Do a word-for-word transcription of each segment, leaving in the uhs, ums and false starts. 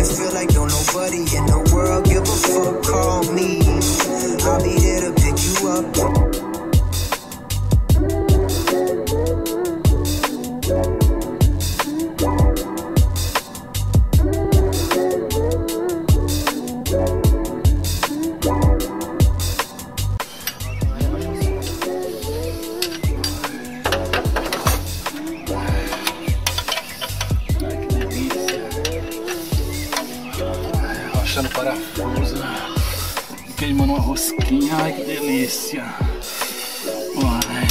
it feel like don't nobody in the world give a fuck, call me. I'll be there to pick you up. Achando parafuso, queimando uma rosquinha, ai que delícia. Ai.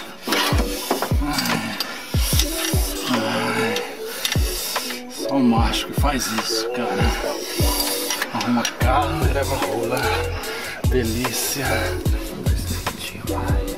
Ai. Ai. Só um macho que faz isso, cara. Arruma carro e leva rola. Delícia.